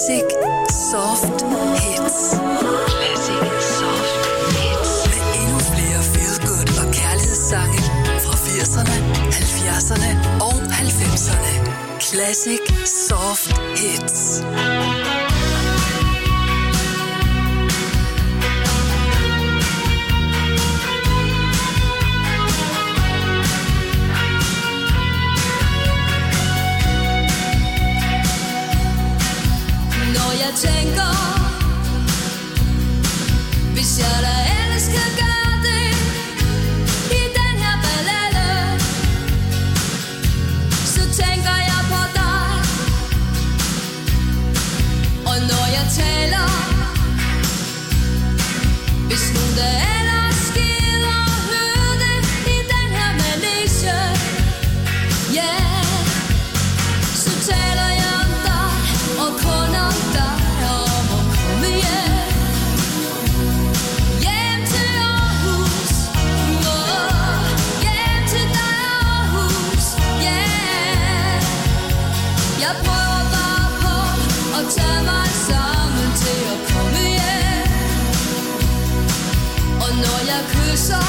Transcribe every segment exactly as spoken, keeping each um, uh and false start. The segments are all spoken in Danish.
Classic Soft Hits. Classic Soft Hits. Med endnu flere feel-good og kærlighedssange fra firserne, halvfjerdserne og halvfemserne. Classic Soft Hits. Jeg tænker, hvis jeg da ellers kan gøre det i den her ballade, så tænker jeg på dig. Og når jeg taler, hvis nogen der ellers gider høre det i den her manege, ja, yeah, så taler jeg om dig og kun om dig. Jeg prøver bare på at tage mig sammen til at komme hjem. Og når jeg kysser,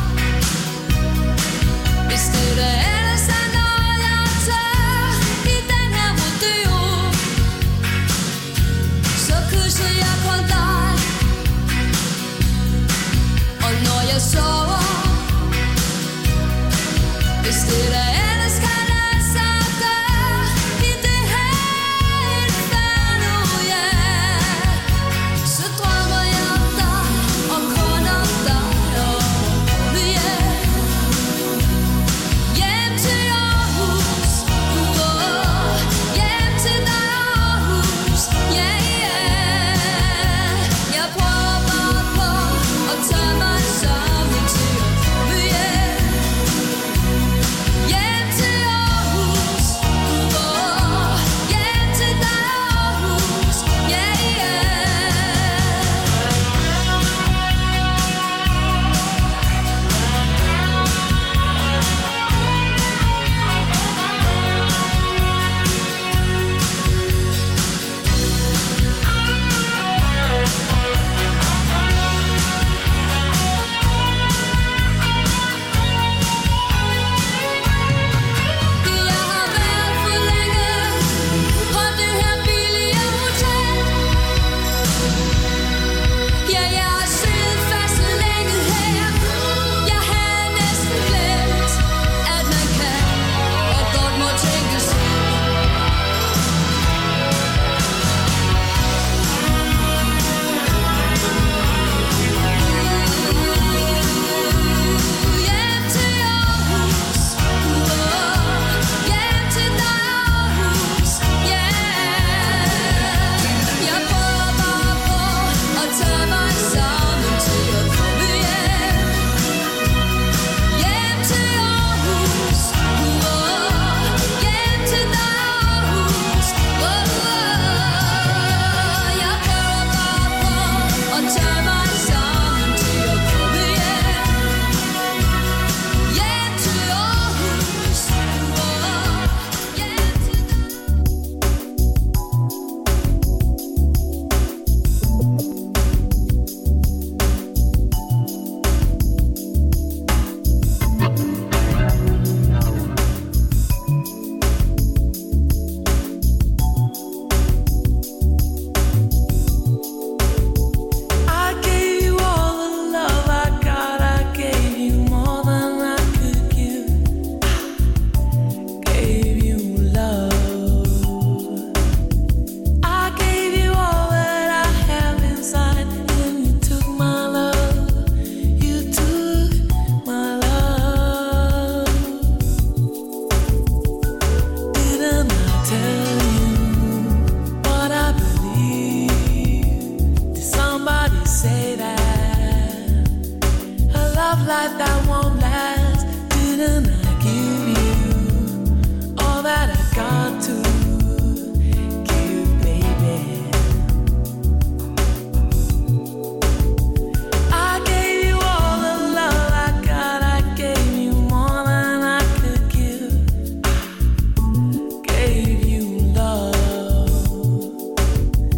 hvis det der ellers er noget jeg tager i den her rodeo, så kysser jeg kun dig. Og når jeg sover, hvis det der ellers kan lade sig gøre i det her inferno, ja, så drømmer jeg om dig og kun om dig og komme hjem. Hjem til Aarhus, oh, hjem til dig Aarhus, ja, ja. Jeg prøver bare på at tage mig sammen til at komme hjem. Hjem til Aarhus, oh, hjem til dig Aarhus, ja, ja. Jeg har været for længe på det her billige hotel. Ja, jeg har siddet fast så længe her. Jeg havde næsten glemt, at man kan og godt må tænke sig. Hjem til Aarhus, oh, hjem til dig Aarhus, ja. Jeg prøver bare på at tage mig sammen til at komme hjem. Hjem til Aarhus, oh, hjem til dig Aarhus, oh, jeg prøver bare på at tage mig sammen til at komme hjem. Hjem til Aarhus, oh, hjem til dig. I gave you all the love I got. I gave you more than I could give. Gave you love. I gave you all that I have inside, and you took my love. You took my love. Didn't I tell you what I believe? Did somebody say that a love like that won't last? Didn't I give you all that I got to give, baby? I gave you all the love I got. I gave you more than I could give. Gave you love.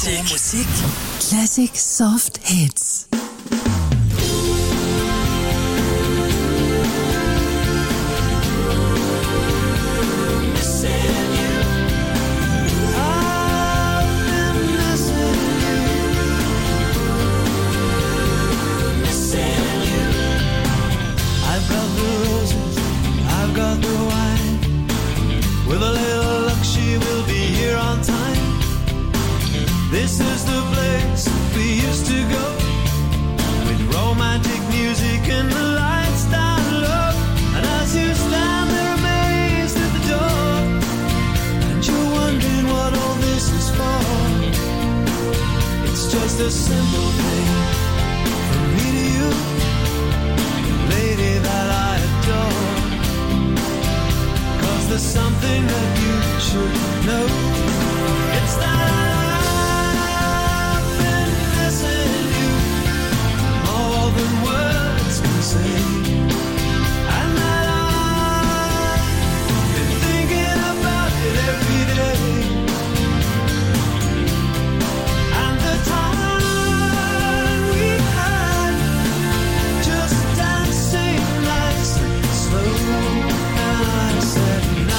musik. musik. Classic Soft Hits. With a little luck, she will be here on time. This is the place we used to go, with romantic music and the lights down low. And as you stand there amazed at the door, and you're wondering what all this is for, it's just a simple thing from me to you, the lady that I adore. There's something that you should know. It's that I've been missing you more than words can say, and that I've been thinking about it every day. And the time we had, just dancing nice and slow. And I said,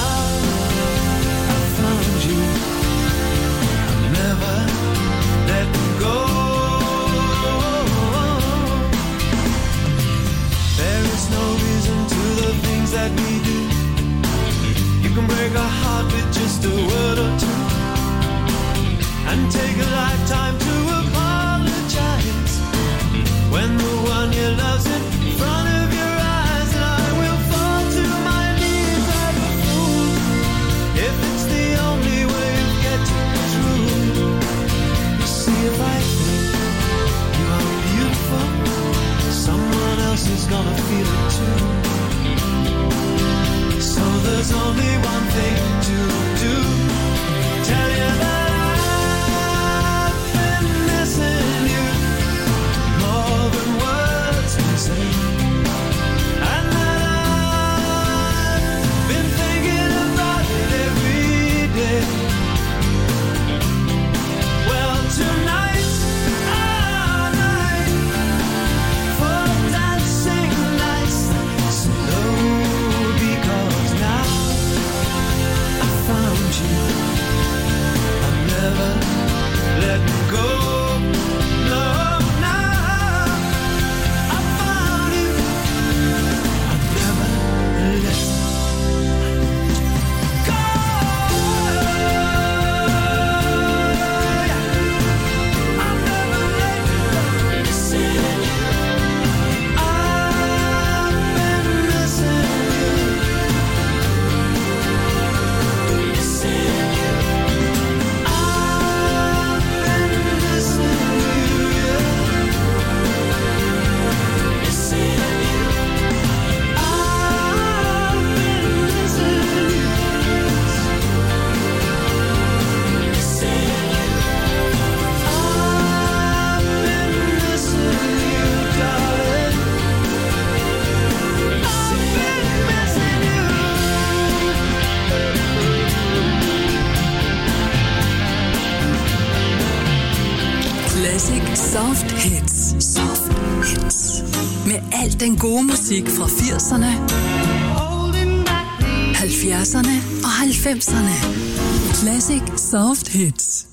that we do. You can break a heart with just a word or two, and take a lifetime to apologize when the one you love's in front of your eyes. And I will fall to my knees like a fool if it's the only way of getting through. You see, if I think you are beautiful, someone else is gonna feel it too. So there's only one thing to do. Tell you that I've been missing you more than words can say, and that I've been thinking about it every day. Well, tonight's our night for dancing nice and slow. Let go. No, now I found you. I'll never let go. I'll never let go. Missing you. I've been missing you. Missing you. Soft Hits. Soft Hits. Med al den gode musik fra firserne, halvfjerdserne og halvfemserne. Classic Soft Hits.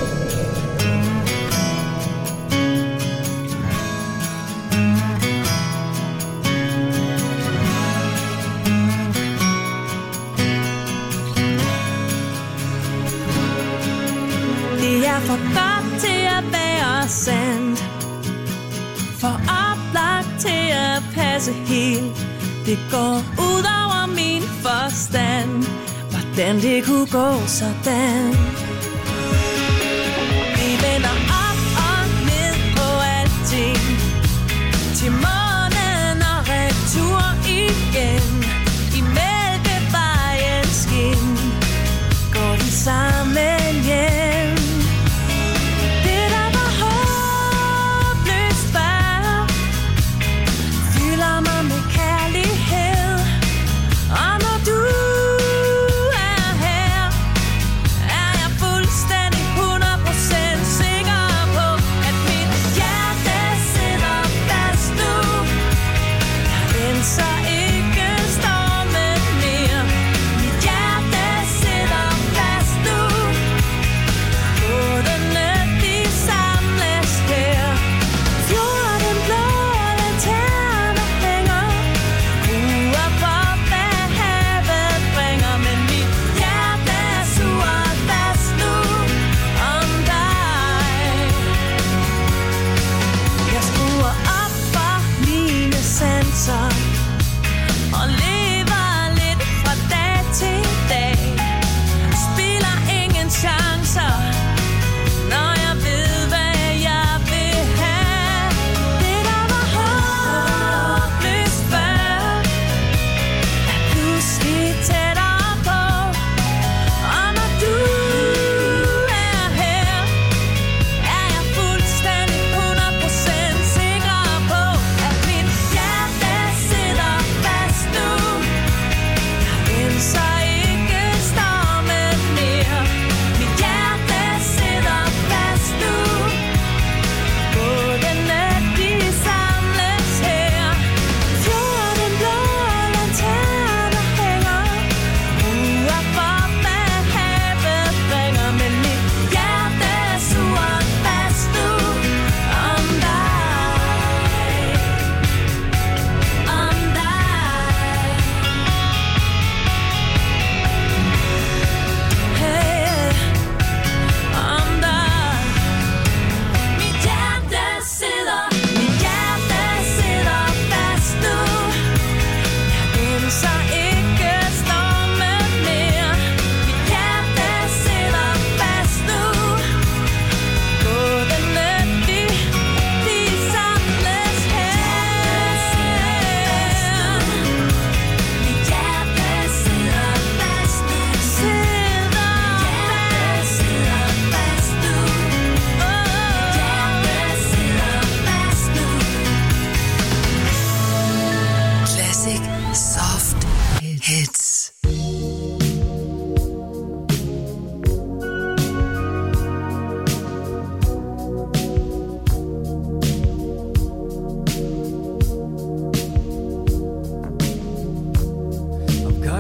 Det er for godt til at være sandt, for oplagt til at passe helt. Det går ud over min forstand, hvordan det kunne gå sådan. Vi vender op og ned på alting, til månen og retur igen. I Mælkevejens skin går vi sammen hjem. Det der var håbløst før, fylder mig med kærlighed. Og når du er her, er jeg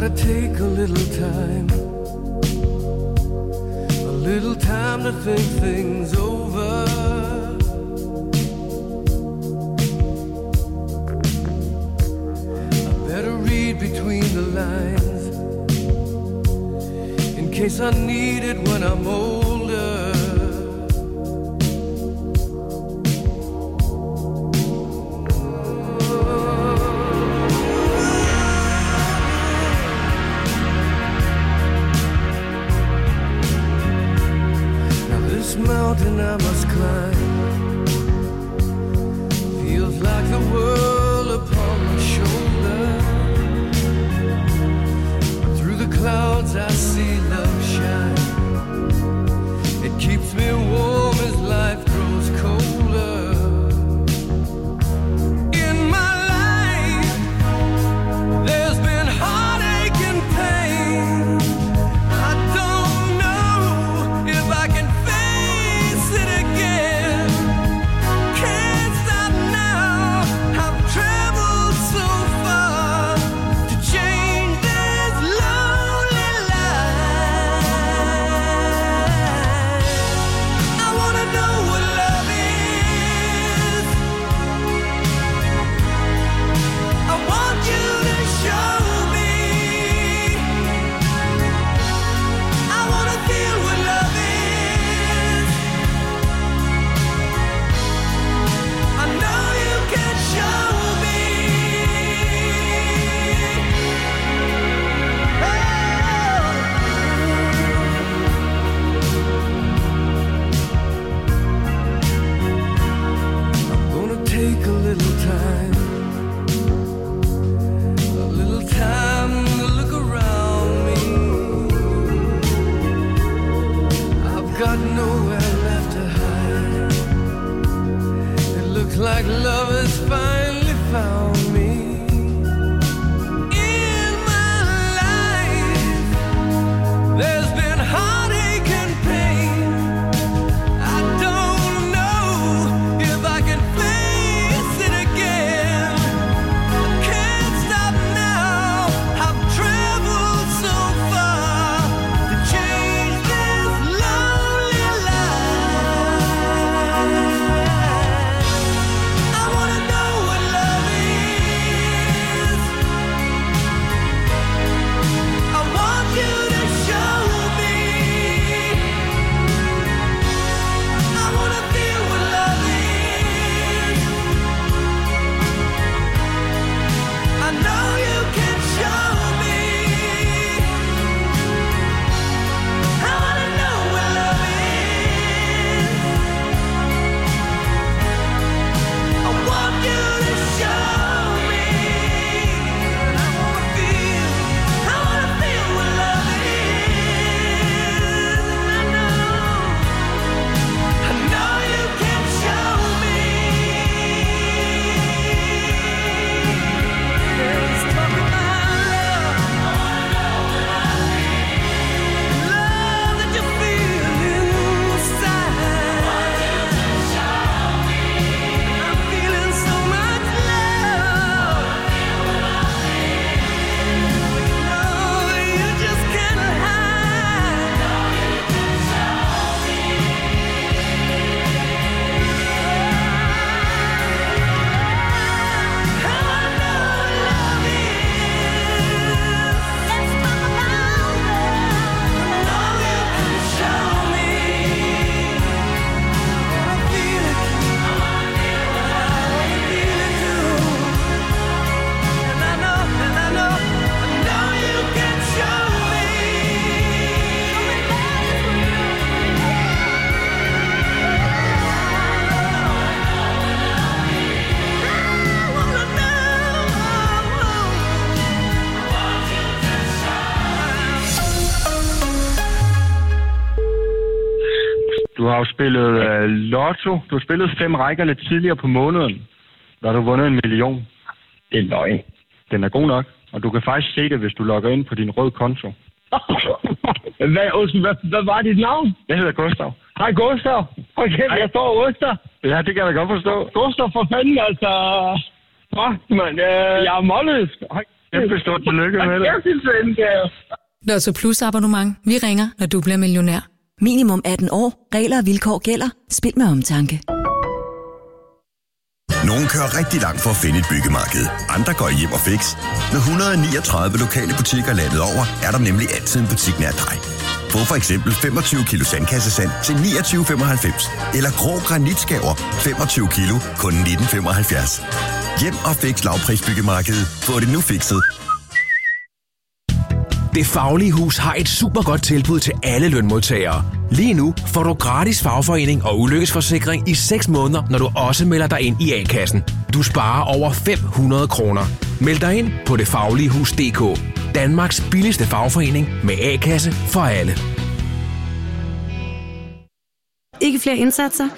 gotta take a little time, a little time to think things over. I better read between the lines in case I need it when I'm older. Mountain I must climb feels like the world upon my shoulder. Through the clouds I see love shine. It keeps me warm as life grows colder. In my life there's been heartache and pain. I don't know if I can it again. Can't stop now. I've traveled so far to change this lonely life. I wanna know what love is. I want you to show me. I wanna feel what love is. I know you can show me. Oh. I'm gonna take a little time, a little time to look around me. I've got nowhere left to hide. Looks like love has finally found me. In my life there's been heartache and pain. I don't know if I can face it again. I can't stop now. I've traveled so far to change this lonely life. I wanna know what love is. I want you to show me. I wanna feel what love is. I know you can show me. I wanna know what love is. I want you to show me. I wanna feel, I wanna feel what love is. I know, I know you can show me. Let's talk about love. I wanna know what love is. Love that you feel inside. I'm feeling so much love. No, you just can't hide. I wanna know what love is. Let's talk about love. I know you can show me. I wanna feel it. I wanna feel it. I wanna feel it too. And I know, and I know, I know you can show me. I wanna Du har jo spillet uh, lotto. Du har spillet fem rækker lidt tidligere på måneden. Der har du vundet en million. Det er løgn. Den er god nok. Og du kan faktisk se det, hvis du logger ind på din røde konto. Hvad, undskyld, hvad, hvad var dit navn? Jeg hedder Gustav. Hej Gustav. Okay, jeg står og ryster. Ja, det kan jeg da godt forstå. Gustav, for fanden, altså. Fuck, mand. Øh, jeg er målløs. Kæmpe stort tillykke med det. Jeg synes, det er Lotto Plus abonnement. Vi ringer, når du bliver millionær. Minimum atten år. Regler og vilkår gælder. Spil med omtanke. Nogle kører rigtig langt for at finde et byggemarked. Andre går hjem og fix. Med et hundrede og niogtredive lokale butikker landet over, er der nemlig altid en butik nær dig. Få for eksempel femogtyve kilo sandkassesand til niogtyve femoghalvfems. Eller grå granitskaver femogtyve kilo, kun nitten femoghalvfjerds. Hjem og fix lavprisbyggemarkedet. Få det nu fikset. Det Faglige Hus har et super godt tilbud til alle lønmodtagere. Lige nu får du gratis fagforening og ulykkesforsikring i seks måneder, når du også melder dig ind i A-kassen. Du sparer over fem hundrede kroner. Meld dig ind på det faglige hus punktum d k. Danmarks billigste fagforening med A-kasse for alle. Ikke flere indsatser?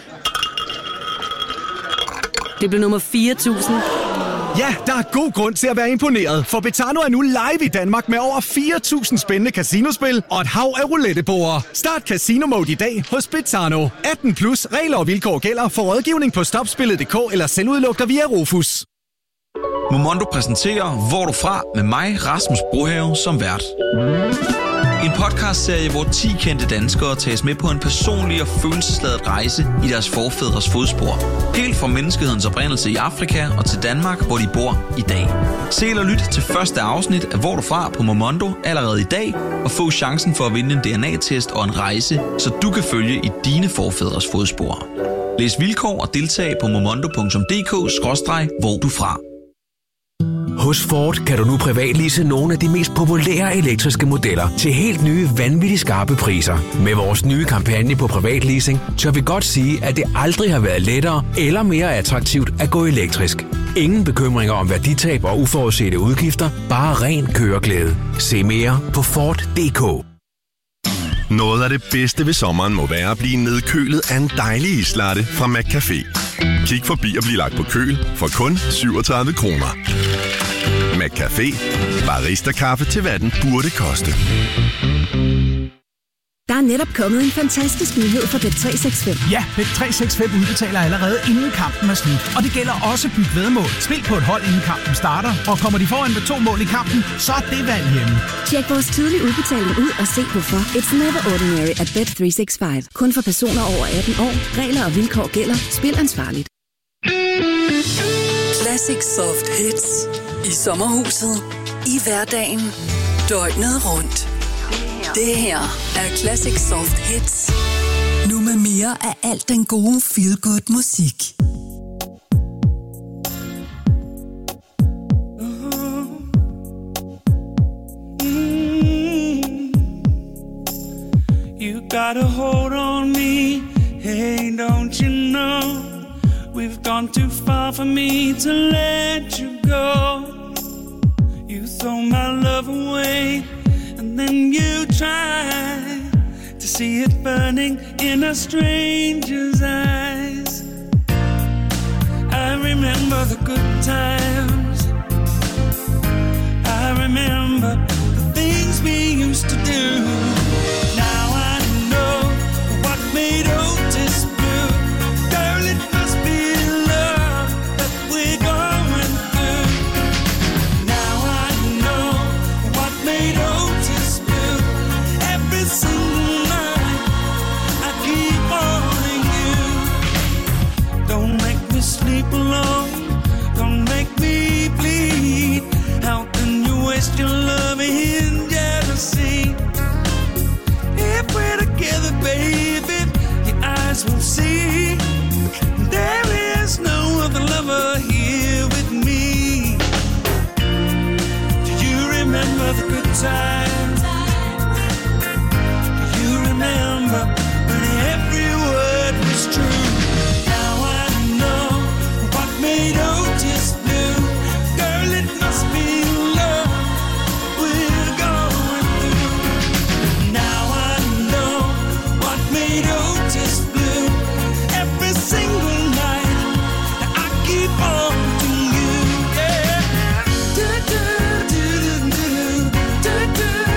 Det blev nummer fire tusind. Ja, der er god grund til at være imponeret, for Betano er nu live i Danmark med over fire tusind spændende casinospil og et hav af rouletteborde. Start Casino Mode i dag hos Betano. atten plus, regler og vilkår gælder. For rådgivning på stopspillet punktum d k eller sendudlugter via Rofus. Momondo præsenterer Hvor du fra med mig, Rasmus Brohave, som vært. En podcastserie, hvor ti kendte danskere tages med på en personlig og følelsesladet rejse i deres forfædres fodspor. Helt fra menneskehedens oprindelse i Afrika og til Danmark, hvor de bor i dag. Se eller lyt til første afsnit af Hvor du fra på Momondo allerede i dag, og få chancen for at vinde en D N A-test og en rejse, så du kan følge i dine forfædres fodspor. Læs vilkår og deltag på momondo punktum d k skråstreg hvor du fra. Hos Ford kan du nu privatlease nogle af de mest populære elektriske modeller til helt nye, vanvittigt skarpe priser. Med vores nye kampagne på privatleasing, tør vi godt sige, at det aldrig har været lettere eller mere attraktivt at gå elektrisk. Ingen bekymringer om værditab og uforudsete udgifter, bare ren køreglæde. Se mere på Ford punktum d k. Noget af det bedste ved sommeren må være at blive nedkølet af en dejlig islatte fra McCafé. Kig forbi og bliv lagt på køl for kun syvogtredive kroner. McCafé. Barista-kaffe til hvad den burde koste. Der er netop kommet en fantastisk nyhed for Bet tre seks fem. Ja, Bet tre seks fem udbetaler allerede inden kampen er slut. Og det gælder også byt væddemål. Spil på et hold inden kampen starter. Og kommer de foran med to mål i kampen, så er det valg hjemme. Tjek vores tidlige udbetaling ud og se hvorfor. It's never ordinary at Bet tre seks fem. Kun for personer over atten år. Regler og vilkår gælder. Spil ansvarligt. Classic Soft Hits. I sommerhuset. I hverdagen. Døgnet rundt. Det her er Classic Soft Hits. Nu med mere af alt den gode feel-good musik. You got a hold on me, hey, don't you know? We've gone too far for me to let you go. You throw my love away, and then you try to see it burning in a stranger's eyes. I remember the good times. I remember the things we used to do. Now I know what made Otis blue. Girl, it must be love that we're going through. Now I know what made Otis blue. Every single night I keep wanting you. Don't make me sleep alone. Don't make me bleed. How can you waste your love in jealousy? If we're together, baby, your eyes will see there is no other lover here with me. Do you remember the good times? Do you remember when every word was true? Now I know what made Otis blue. Girl, it must be love we're going through. Now I know what made Otis blue. Every single night I keep on to you. Yeah. Do, do, do, do, do, do, do.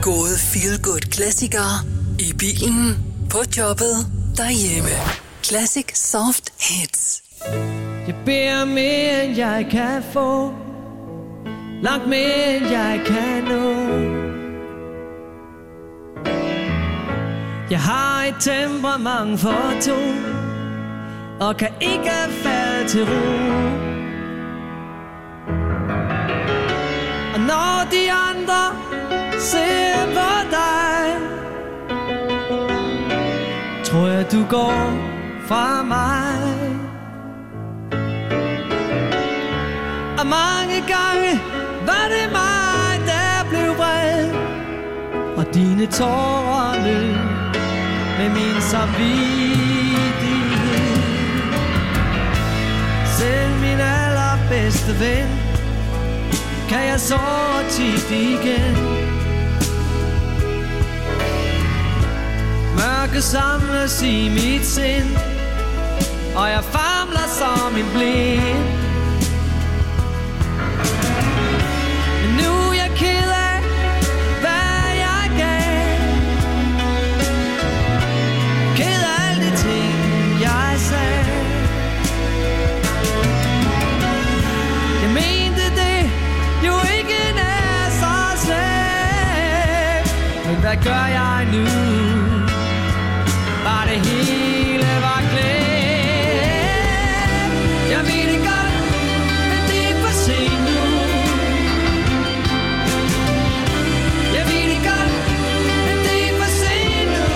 gode feel-good-klassikere i bilen, på jobbet, derhjemme. Classic Soft Hits. Jeg beder mere end jeg kan få, langt mere end jeg kan nå. Jeg har et temperament for to, og kan ikke falde til ro. Og når de andre ser på dig, tror jeg du går fra mig. Og mange gange var det mig, der blev vred, og dine tårer løb med min samvittighed. Selv min allerbedste ven kan jeg såre tit igen. Mørke samles i mit sind, og jeg famler som en blind. Men nu er jeg ked af, hvad jeg gav, ked af alle de ting, jeg sagde. Jeg mente det jo ikke nær så slemt, men hvad gør jeg nu? Bare det hele var glemt. Jeg ved det godt, men det er for sent nu. Jeg ved det godt, men det er for sent nu.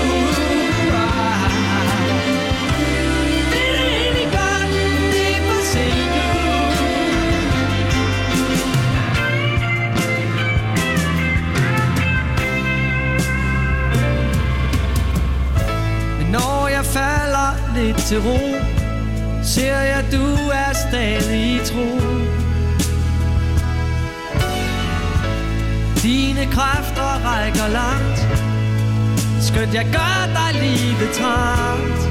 Det er egentlig godt, det er for sent nu. Men når jeg falder lidt til ro, ser jeg, du er stadig tro. Dine kræfter rækker langt, skønt jeg gør dig livet trangt.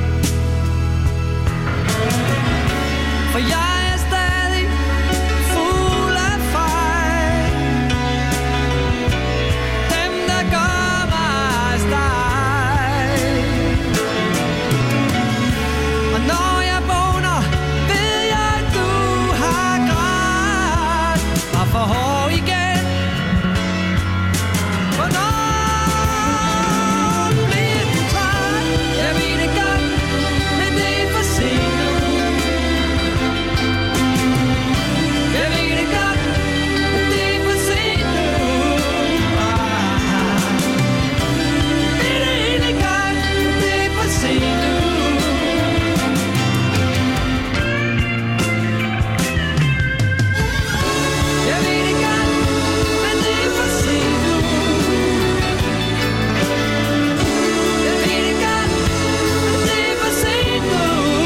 For jeg er stadig fuld af fejl, dem der gør mig stejl. Og når jeg vågner, ved jeg, at du har grædt, var for hård igen. Hvornår bliver du træt? Jeg ved det godt, men det er for sent nu. Jeg ved det godt, men det er for sent nu. Det er egentlig godt, men det er for sent nu. Jeg ved det godt, men det er for sent nu. Jeg ved det godt, men det er for sent nu.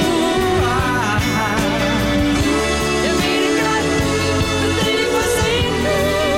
Jeg ved det godt, men det er for sent nu.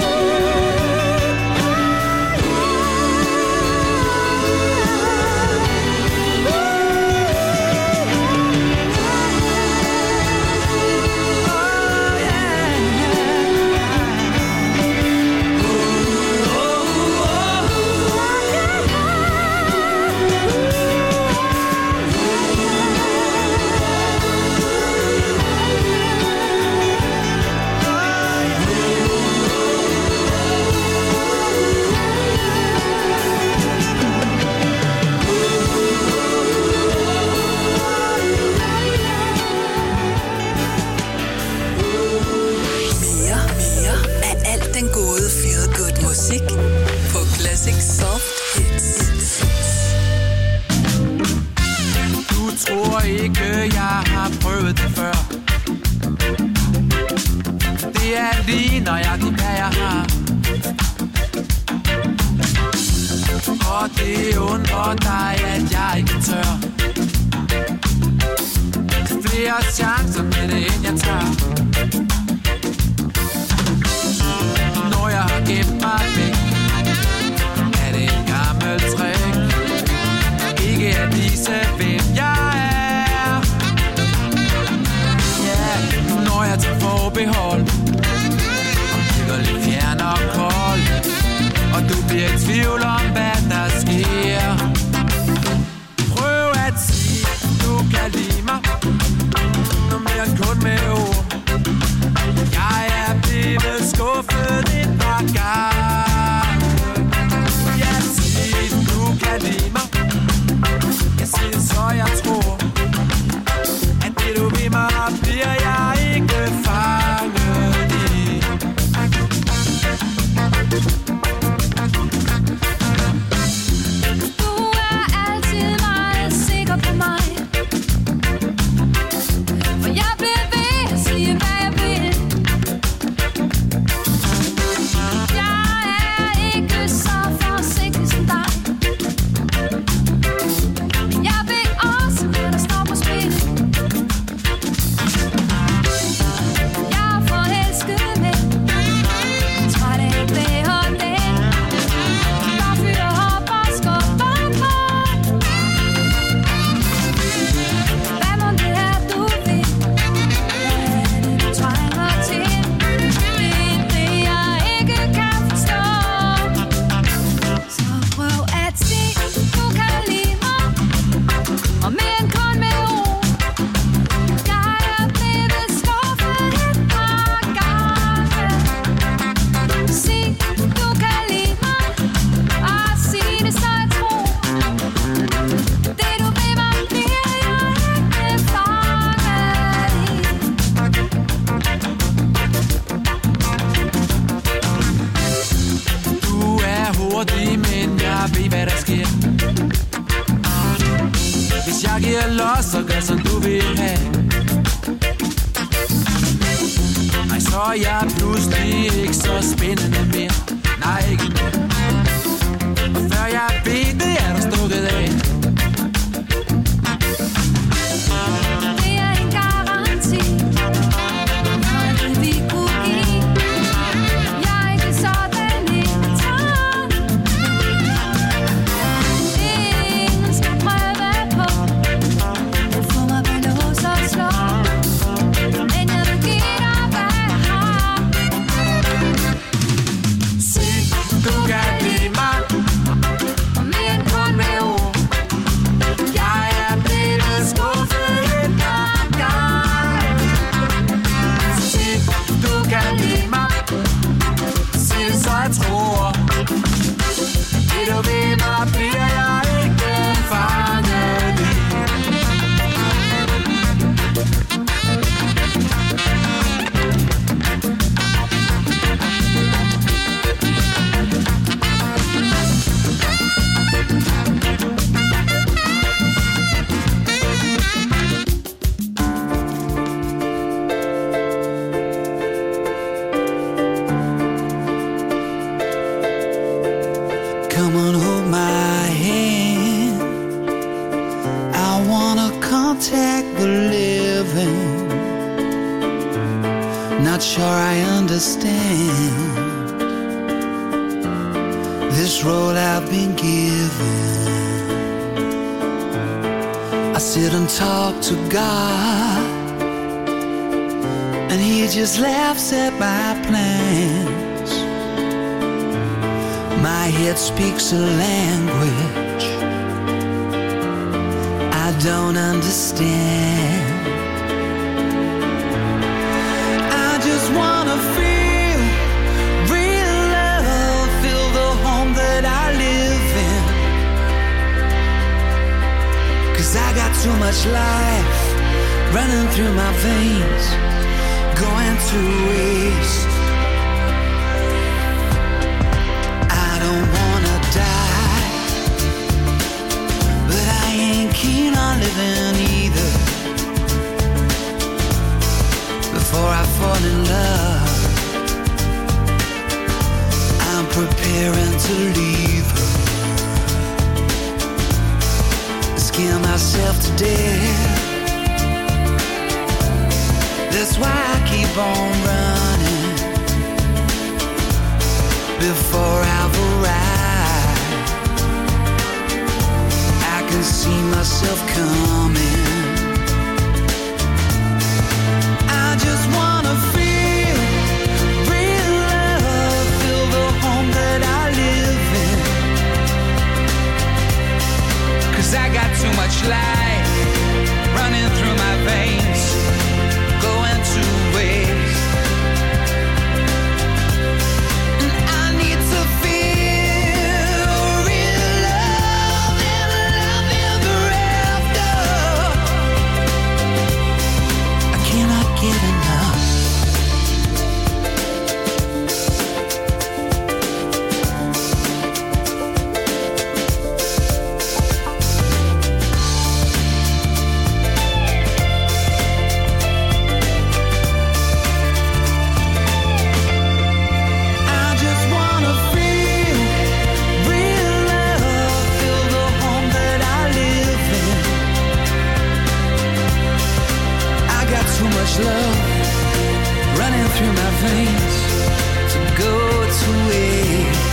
Mere, mere af alt den gode feel-good musik på Classic Soft Hits. Du tror ikke, jeg har prøvet det før. Det er lige nøjagtigt, hvad jeg har. Og det undrer dig, at jeg ikke tør. Flere chancer med det, end jeg tager. Når jeg har gemt mig væk, er det en gammel trick. Ikke at vise, hvem jeg er. Ja, yeah, når jeg tager forbehold og bliver lidt fjern og kold, og du bliver i tvivl siger los og gør som du vil have. Nej, så er jeg pludselig ikke så spændende mere. Nej, ikke mere. Og før jeg ved det, er der stukket af. Det er en garanti. Noget det vi kunne give. Jeg er ikke sådan en træt. Ingen skal prøve på at få mig ved lås og slå. Men jeg vil give dig, hvad jeg har. Sig, du kan lide mig. Og mere end kun med ord. Jeg er blevet skuffet et par gange. Sig, du kan lide mig. Sig det, så jeg tror. Det du ved mig, bliver jeg ikke fanget i. Come on, hold my hand. I wanna contact the living. Not sure I understand this role I've been given. I sit and talk to God, and He just laughs at my plans. My head speaks a language I don't understand. I just wanna feel real love, feel the home that I live in. 'Cause I got too much life running through my veins, going to waste. Don't wanna die, but I ain't keen on living either. Before I fall in love, I'm preparing to leave her. Scare myself to death. That's why I keep on running. Before I've arrived, I can see myself coming. I just wanna feel real love, feel the home that I live in. 'Cause I got too much life running through my veins, going to waste. Love running through my veins to go to waste.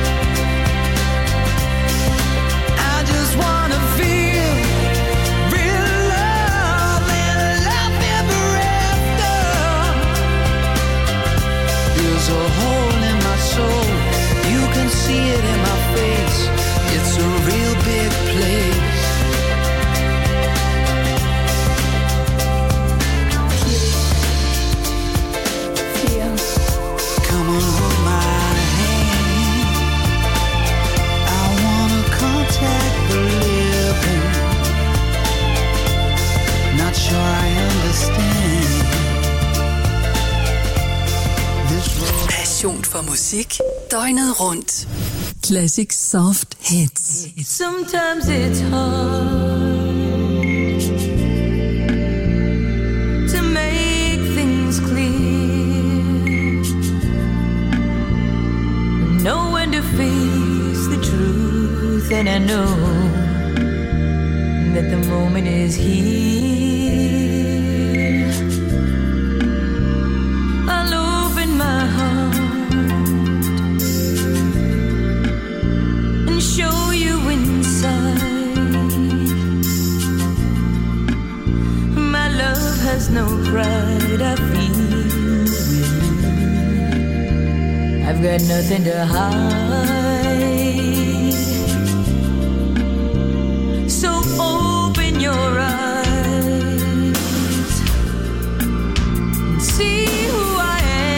I just wanna feel real love and love ever after. There's a hole in my soul, you can see it in my face. It's a real big place. For musik døgnet rundt. Classic Soft Hits. Sometimes it's hard then I know that the moment is here. I'll open my heart and show you inside. My love has no pride, I feel with you. I've got nothing to hide. So open your eyes and see who I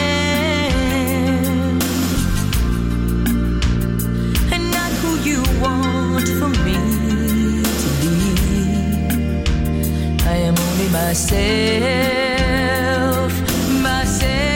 am, and not who you want for me to be. I am only myself, myself.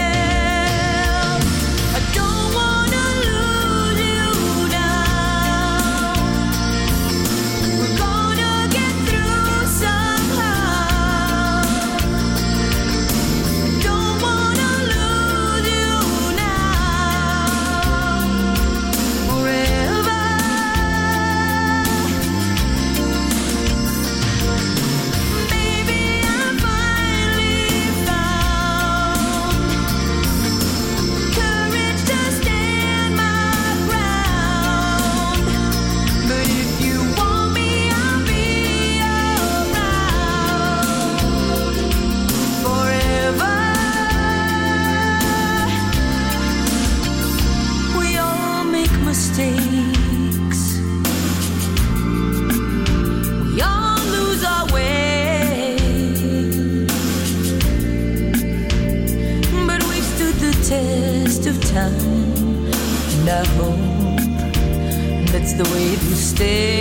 And I hope that's the way to stay.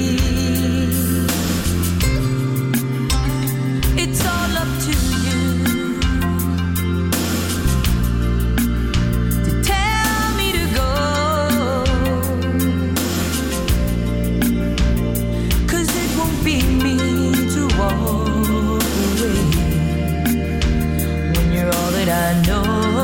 It's all up to you to tell me to go, 'cause it won't be me to walk away when you're all that I know.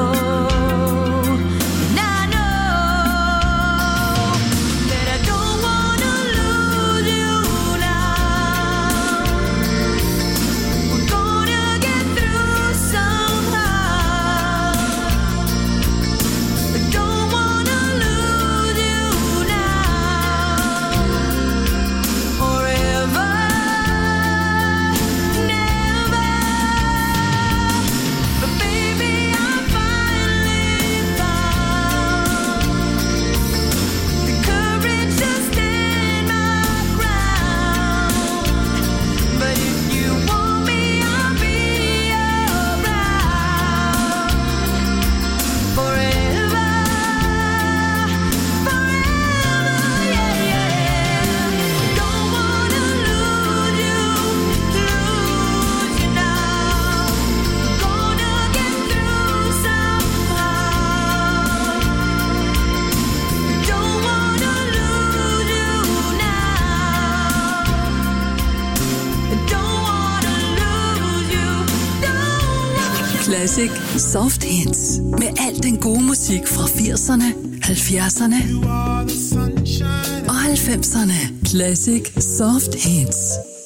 Classic Soft Hits. Med al den gode musik fra firserne, halvfjerdserne og halvfemserne. Classic Soft Hits.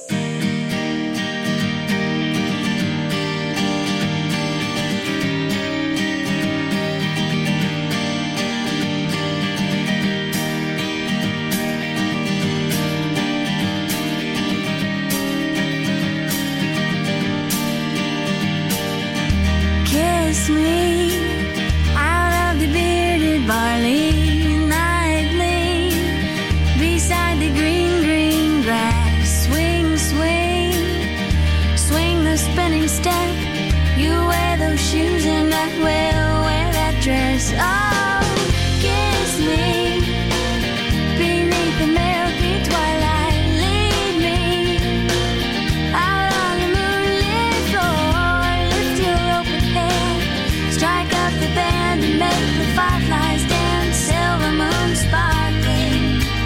Kiss me out of the bearded barley nightly, beside the green, green grass. Swing, swing, swing the spinning step. You wear those shoes and I will wear that dress. Oh, kiss me beneath the milky twilight. Lead me out on the moonlit floor. Lift your open head, strike up the band and make the fireflies dance. Silver moon sparkling,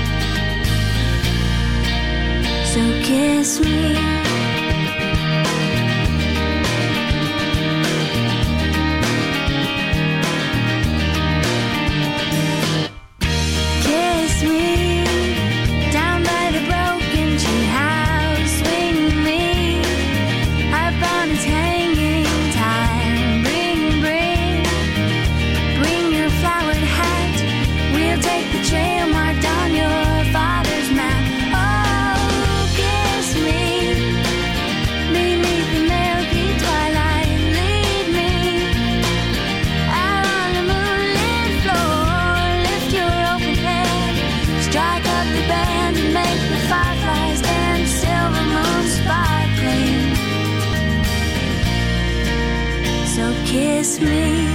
so kiss me. Kiss me kiss me.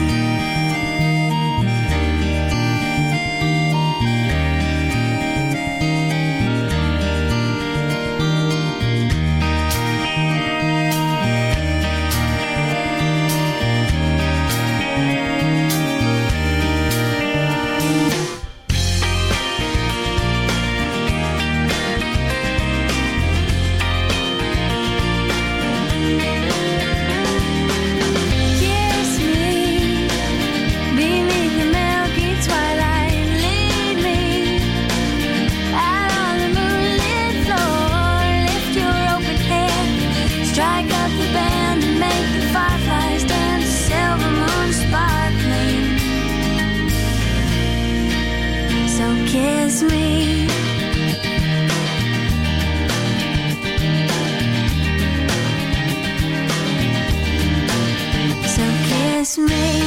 Kiss me. So kiss me.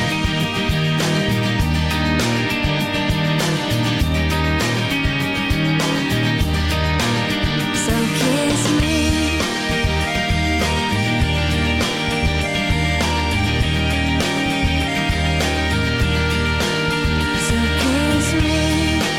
So kiss me. So kiss me.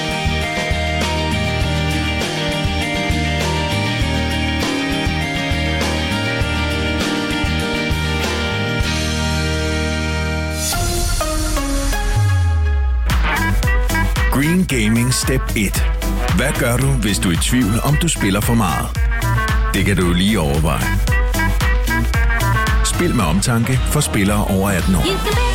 Green Gaming Step et. Hvad gør du, hvis du er i tvivl, om du spiller for meget? Det kan du lige overveje. Spil med omtanke for spillere over atten år.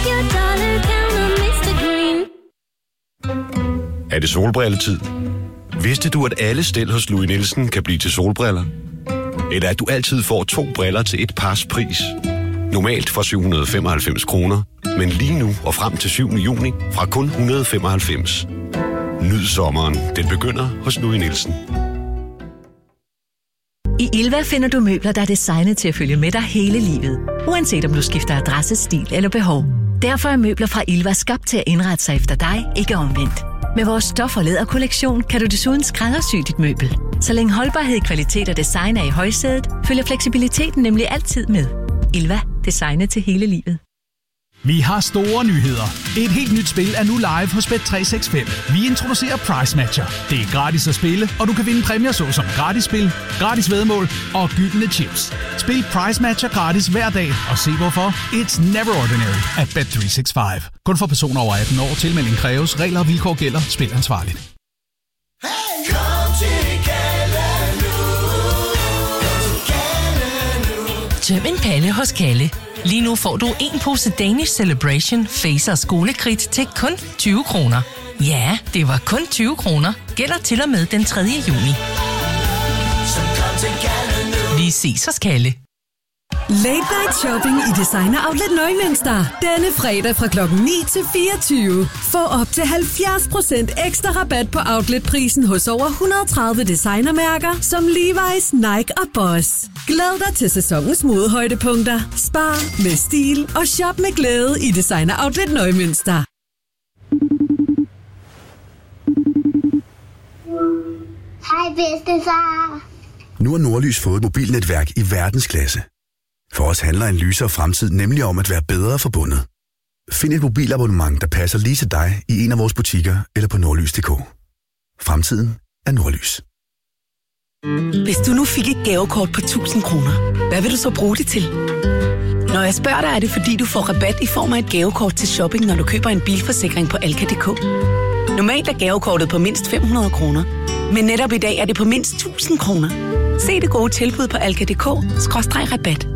Er det solbrilletid? Vidste du, at alle stel hos Louis Nielsen kan blive til solbriller? Eller at du altid får to briller til et pars pris? Normalt for syv hundrede og femoghalvfems kroner, men lige nu og frem til syvende juni fra kun et hundrede og femoghalvfems. Nyd sommeren. Den begynder hos Louis Nielsen. I Ilva finder du møbler, der er designet til at følge med dig hele livet. Uanset om du skifter adresse, stil eller behov. Derfor er møbler fra Ilva skabt til at indrette sig efter dig, ikke omvendt. Med vores stof- og læderkollektion kan du desuden skræddersy dit møbel. Så længe holdbarhed, kvalitet og design er i højsædet, følger fleksibiliteten nemlig altid med. Ilva. Designet til hele livet. Vi har store nyheder. Et helt nyt spil er nu live hos Bet tre seks fem. Vi introducerer Price Matcher. Det er gratis at spille, og du kan vinde præmier såsom gratis spil, gratis væddemål og gyldne chips. Spil Price Matcher gratis hver dag, og se hvorfor. It's never ordinary at Bet tre seks fem. Kun for personer over atten år. Tilmelding kræves. Regler og vilkår gælder. Spil ansvarligt. Tøm en palle hos Kalle. Lige nu får du en pose Danish Celebration Face og skolekridt til kun tyve kroner. Ja, det var kun tyve kroner. Gælder til og med den tredje juni. Vi ses hos Kalle. Late Night Shopping i Designer Outlet Neumünster. Denne fredag fra klokken ni til fireogtyve. Få op til halvfjerds procent ekstra rabat på outletprisen hos over et hundrede og tredive designermærker som Levi's, Nike og Boss. Glæd dig til sæsonens modehøjdepunkter. Spar med stil og shop med glæde i Designer Outlet Neumünster. Hej bedstefar. Nu har Nordlys fået et mobilnetværk i verdensklasse. For os handler en lysere fremtid nemlig om at være bedre forbundet. Find et mobilabonnement, der passer lige til dig i en af vores butikker eller på nordlys punktum d k. Fremtiden er Nordlys. Hvis du nu fik et gavekort på tusind kroner, hvad vil du så bruge det til? Når jeg spørger dig, er det fordi du får rabat i form af et gavekort til shopping, når du køber en bilforsikring på Alka punktum d k. Normalt er gavekortet på mindst fem hundrede kroner, men netop i dag er det på mindst tusind kroner. Se det gode tilbud på alka punktum d k skråstreg rabat.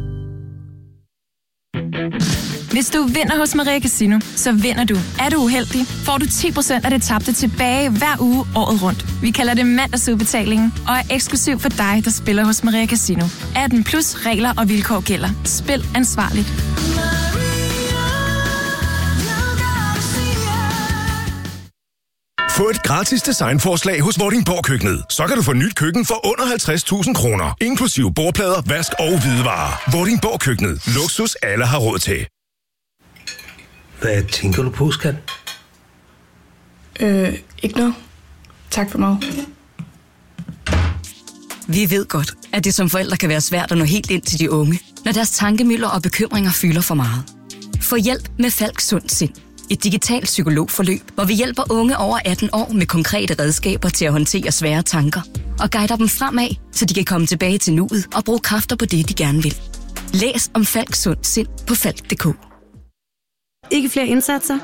Hvis du vinder hos Maria Casino, så vinder du. Er du uheldig, får du ti procent af det tabte tilbage hver uge året rundt. Vi kalder det mandagsudbetalingen og er eksklusiv for dig, der spiller hos Maria Casino. atten plus regler og vilkår gælder. Spil ansvarligt. Få et gratis designforslag hos Vordingborg Køkkenet. Så kan du få nyt køkken for under halvtreds tusind kroner. Inklusive bordplader, vask og hvidevarer. Vordingborg Køkkenet. Luksus alle har råd til. Hvad tænker du på, skat? Øh, ikke noget. Tak for mig. Vi ved godt, at det som forældre kan være svært at nå helt ind til de unge, når deres tankemylder og bekymringer fylder for meget. Få hjælp med Falk Sund Sind. Et digitalt psykologforløb, hvor vi hjælper unge over atten år med konkrete redskaber til at håndtere svære tanker og guider dem fremad, så de kan komme tilbage til nuet og bruge kræfter på det, de gerne vil. Læs om Falk Sund Sind på falk punktum d k. Ikke flere indsatser?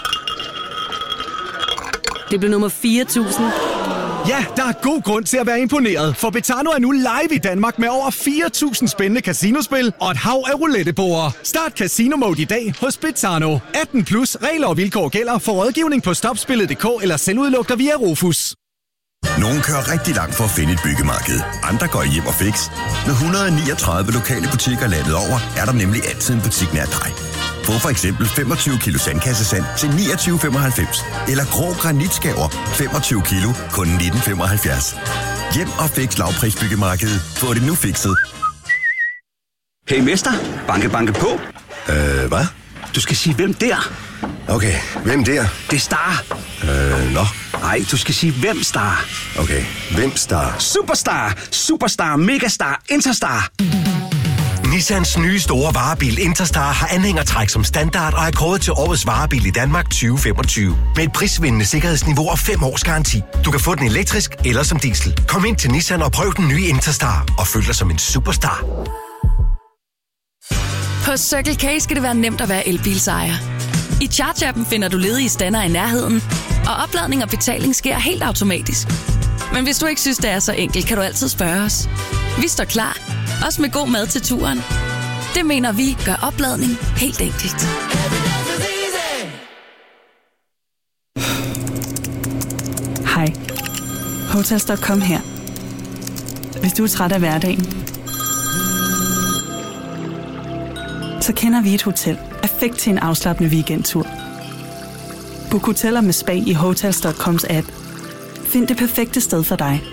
Det blev nummer fire tusind. Ja, der er god grund til at være imponeret, for Betano er nu live i Danmark med over fire tusind spændende casinospil og et hav af roulettebord. Start Casino Mode i dag hos Betano. atten plus, regler og vilkår gælder. For rådgivning på stopspillet punktum d k eller selvudluk dig via Rofus. Nogle kører rigtig langt for at finde et byggemarked. Andre går hjem og fix. Med et hundrede og niogtredive lokale butikker landet over, er der nemlig altid en butik nær dig. Få for eksempel femogtyve kilo sandkassesand til niogtyve femoghalvfems. Eller grå granitskaver femogtyve kilo, kun nitten femoghalvfjerds. Hjem og fix lavprisbyggemarkedet. Få det nu fikset. Hey mester, banke banke på. Øh, hvad? Du skal sige, hvem der? Okay, hvem der? Det er Star. Øh, nå. Nej, du skal sige, hvem Star. Okay, hvem Star? Superstar, Superstar, Megastar, Interstar. Nissans nye store varebil Interstar har anhængertræk som standard og er kåret til årets varebil i Danmark tyve femogtyve. Med et prisvindende sikkerhedsniveau og fem års garanti. Du kan få den elektrisk eller som diesel. Kom ind til Nissan og prøv den nye Interstar og føl dig som en superstar. På Circle K skal det være nemt at være elbilsejer. I Charge-appen finder du ledige stander i nærheden, og opladning og betaling sker helt automatisk. Men hvis du ikke synes, det er så enkelt, kan du altid spørge os. Vi står klar, også med god mad til turen. Det mener vi gør opladning helt enkelt. Hej. Hotels punktum com her. Hvis du er træt af hverdagen, så kender vi et hotel perfekt til en afslappende weekendtur. Book hoteller med spa i Hotels punktum coms app. Find det perfekte sted for dig.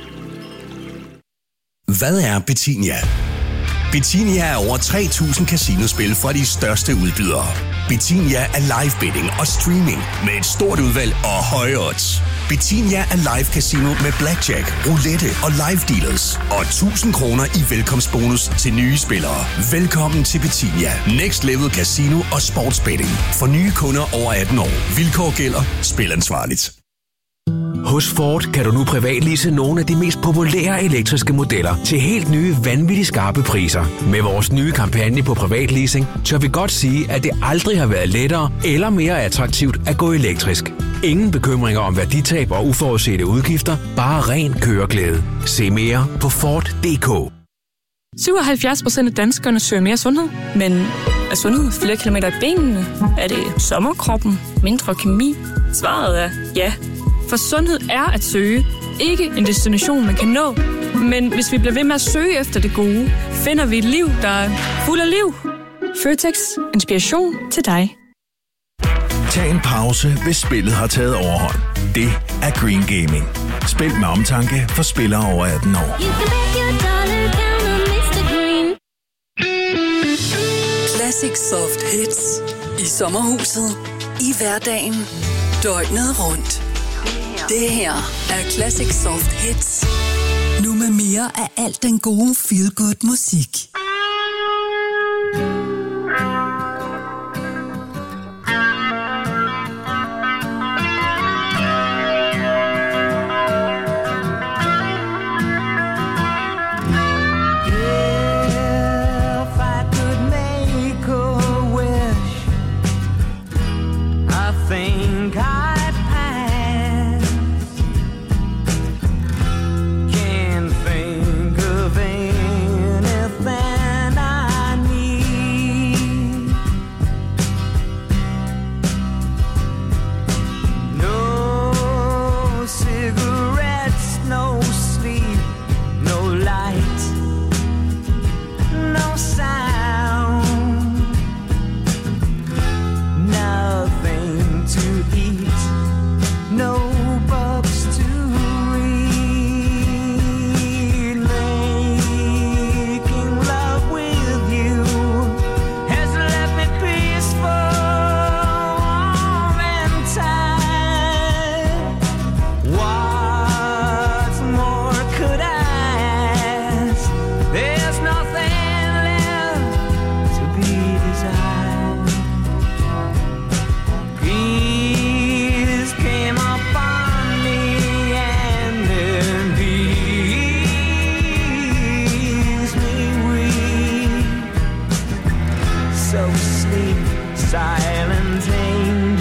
Hvad er Betinia? Betinia er over tre tusind casinospil fra de største udbydere. Betinia er live betting og streaming med et stort udvalg og høje odds. Betinia er live casino med blackjack, roulette og live dealers. Og tusind kroner i velkomstbonus til nye spillere. Velkommen til Betinia. Next level casino og sportsbetting. For nye kunder over atten år. Vilkår gælder. Spil ansvarligt. Hos Ford kan du nu privatlease nogle af de mest populære elektriske modeller til helt nye, vanvittigt skarpe priser. Med vores nye kampagne på privatleasing, tør vi godt sige, at det aldrig har været lettere eller mere attraktivt at gå elektrisk. Ingen bekymringer om værditab og uforudsete udgifter, bare ren køreglæde. Se mere på Ford punktum d k. syvoghalvfjerds procent af danskerne søger mere sundhed. Men er sundhed flere kilometer i benene? Er det sommerkroppen? Mindre kemi? Svaret er ja. For sundhed er at søge, ikke en destination, man kan nå. Men hvis vi bliver ved med at søge efter det gode, finder vi et liv, der er fuld af liv. Føtex. Inspiration til dig. Tag en pause, hvis spillet har taget overhånd. Det er Green Gaming. Spil med omtanke for spillere over atten år. Classic Soft Hits. I sommerhuset. I hverdagen. Døgnet rundt. Det her er Classic Soft Hits. Nu med mere af alt den gode feel-good musik. Can't think of anything So sleep, silent angel.